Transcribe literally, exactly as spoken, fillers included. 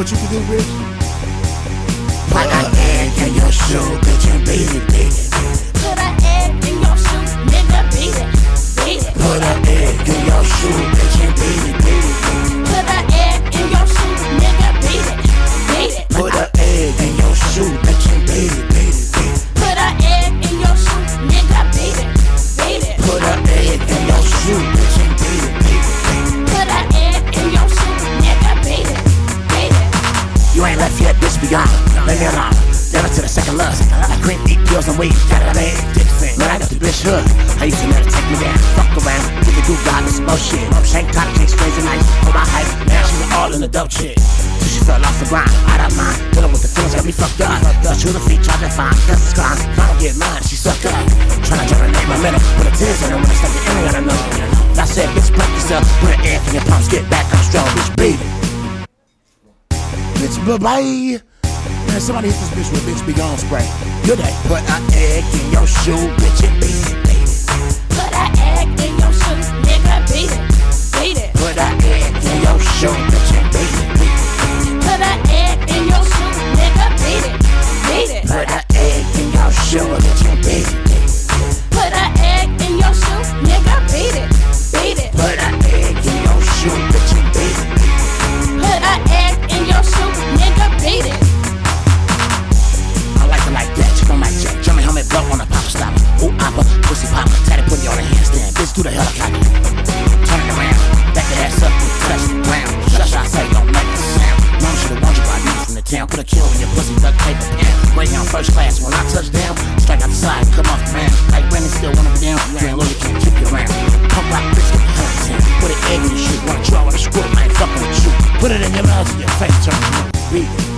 what you can do, bitch? Put an egg in your shoe, bitch, and beat it, beat it. Put an egg in your shoe, nigga, beat it, beat it. Put an egg in your shoe, bitch, and beat it, beat it. Put an egg in your shoe, nigga, beat it, beat it. Put an egg in your shoe, bitch, and beat it, beat it, beat it. Put an egg in your shoe, nigga, beat it, beat it. Put an egg in your shoe, bitch, and beat it, beat it. Put an egg in your shoe, nigga, beat it, beat it. You ain't left yet, bitch, be gone. Leave me alone. Never to the second lust. I cream, eat pills and weed. Got a leg, dick thing. Man, I got the bitch hood. I used to let her take me down. Fuck around, get the good God, this bullshit. Shank top chicks, crazy nights. On my height, now she's all in the dope chick. So she fell off the grind, out of mind. Dealing with the feelings got me fucked up. Touch her the feet, try to find, cause it's crime. If I don't get mine, she sucked up. Tryna generate momentum, put a tears in her when I start the ending on another. I said, bitch, break yourself, put an egg in your palms, get back, I'm strong, bitch, beat it. Bitch, bye-bye. Man, somebody hit this bitch with bitch be gone spray. Good day. Put an egg in your shoe, bitch, and beat it, beat it. Put an egg in your shoe, nigga, beat it, beat it. Put an egg in your shoe, bitch, and beat it, beat it. Put an egg in your shoe, nigga, beat it, beat it. Put an egg in your shoe, bitch, and beat it, beat it. Put an egg in your shoe, nigga, beat it, beat it. Put an egg in your shoe, bitch, and beat it, beat it. Put an egg in your shoe, nigga, beat it. I like it like that, chick on my jet. German helmet, blow on a pop stopper. Ooh, oppa, pussy popper, tatty put you on a handstand. Bitch, do the helicopter. Turn it around, back that ass up and touch the ground. Shush, I say, don't make a sound. Mom should've warned you by me from the town. Put a kill in your pussy, duct tape a pan. Waiting on first class, when I touch down, strike out the side, come off the man. Like Brandon still wanna be down, you ain't loyal, can't keep you around. Pump rock, bitch, get the hurt town. Put an egg in your shoe, wanna draw on a screw, I ain't fucking with you. Put it in your mouth and your face, turn it on. Beat it.